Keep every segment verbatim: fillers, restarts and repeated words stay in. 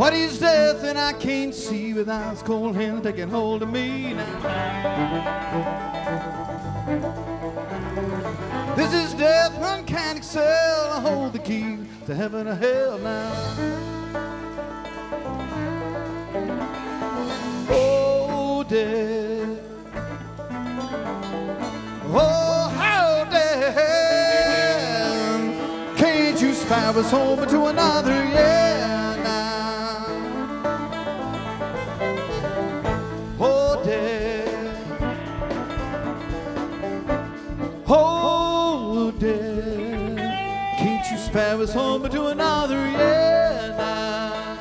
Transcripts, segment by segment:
What is death and I can't see with eyes cold hands taking hold of me now. This is death, none can excel. I hold the key to heaven or hell now. Oh, death. Oh, how death. Can't you spare us over to another, yeah, now. Oh, death. Oh, death. Can't you spare us over to another, yeah, now.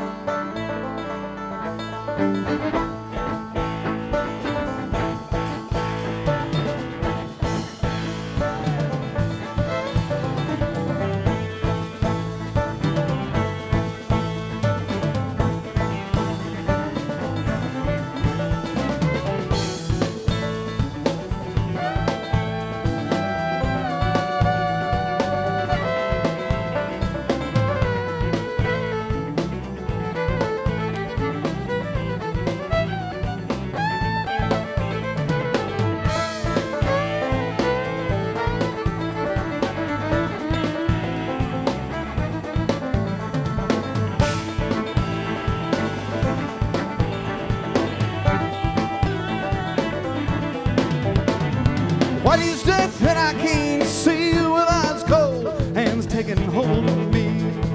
What is death that I can't see with eyes cold, hands taking hold of me?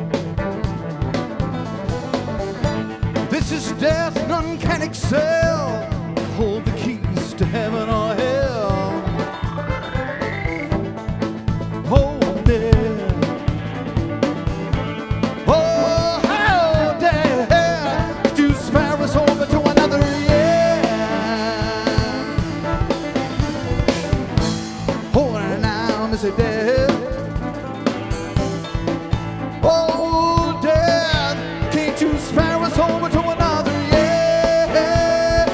This is death, none can excel. Hold the keys to heaven or hell. Hold death. Oh, how death to spare us over to another, yeah. Hold on now, Mister Death. Oh, death, can't you spare us over to another, yeah.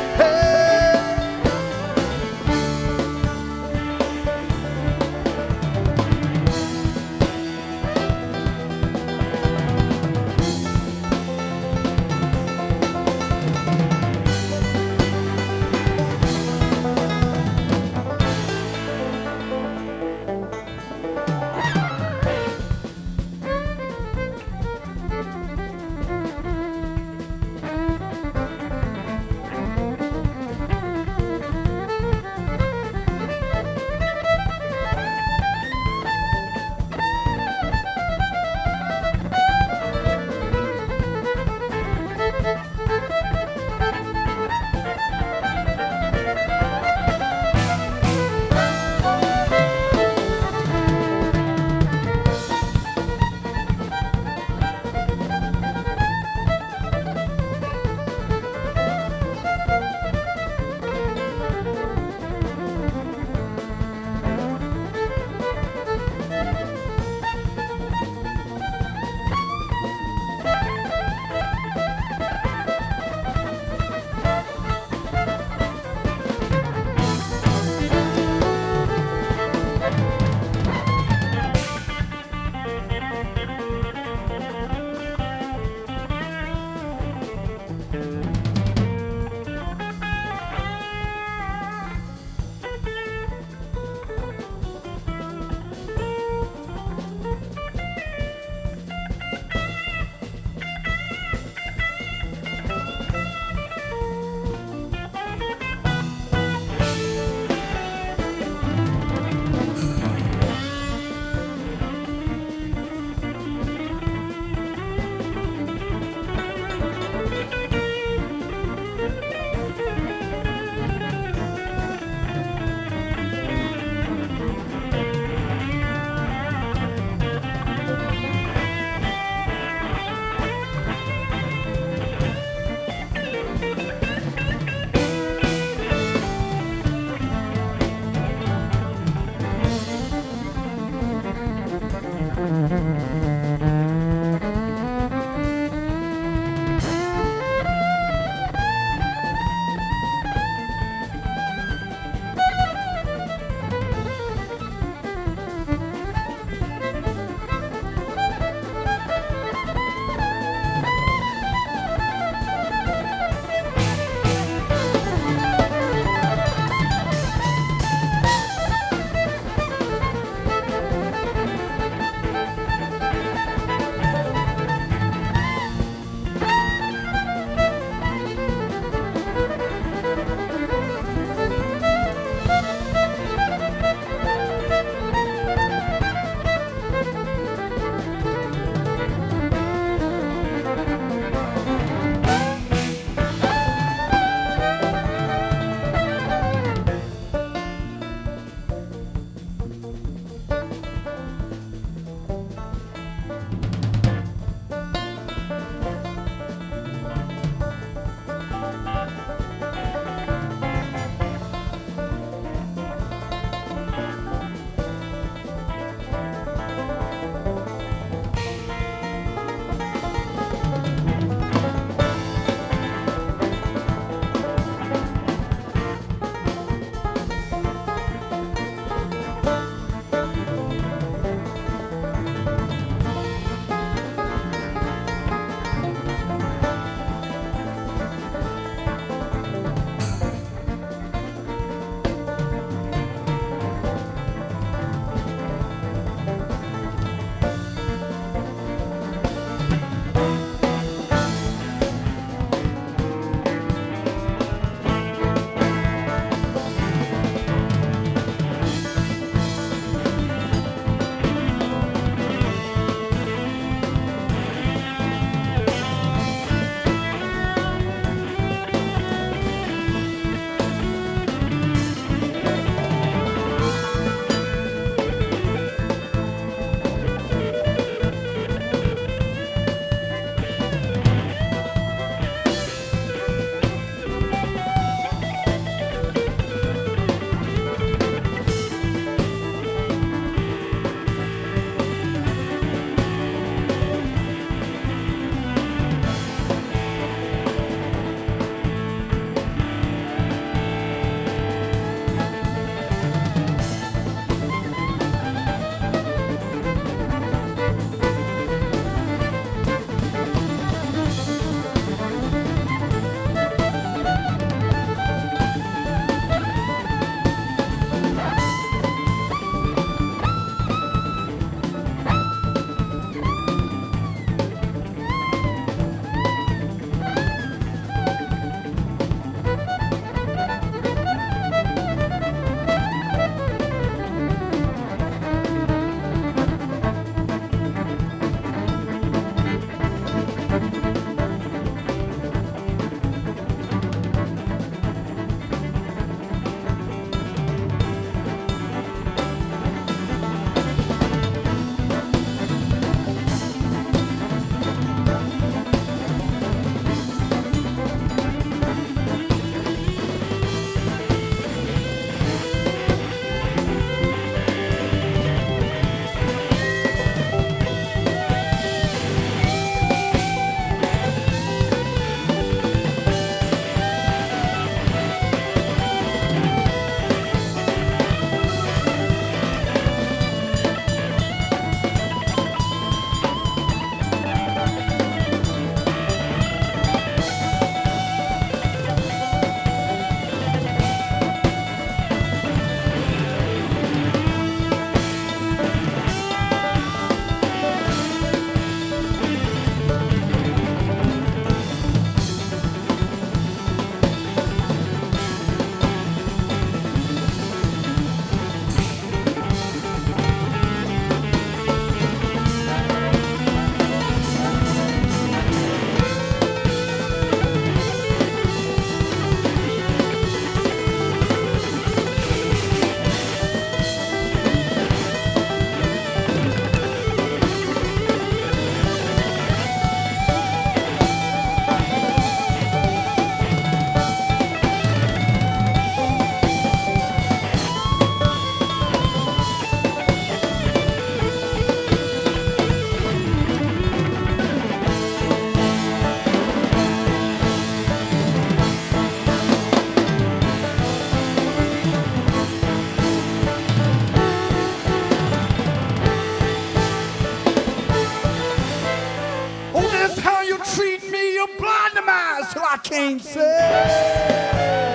can't say.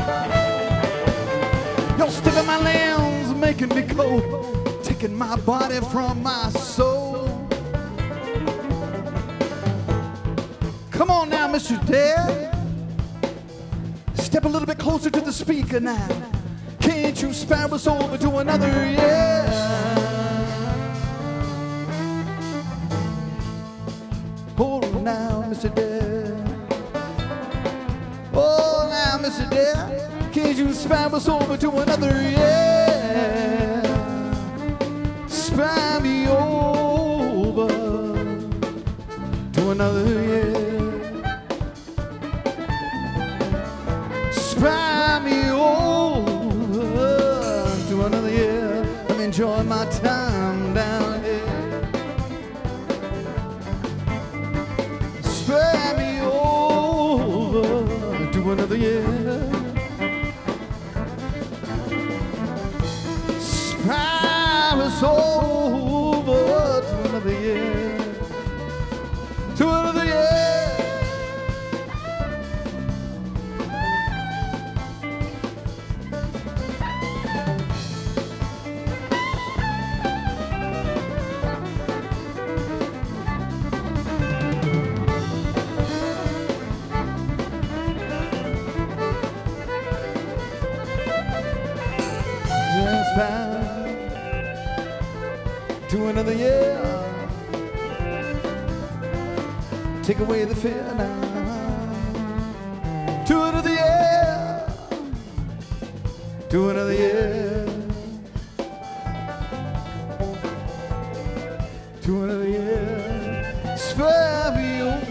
You're stiffing my limbs, making me cold, taking my body from my soul. Come on now, Mister Dad. Step a little bit closer to the speaker now. Can't you spare us over to another year? Hold on now, Mister Dad. Oh, now, Mister Dad. Can't you spare us over to another year? Spare me over to another year. Spare me over to another year. I'm enjoying my time down here. Spare me over to another year. Spare us over to another year. To another year. Just back to another year. Take away the fear now. To another year. To another year. To another year. Spare me.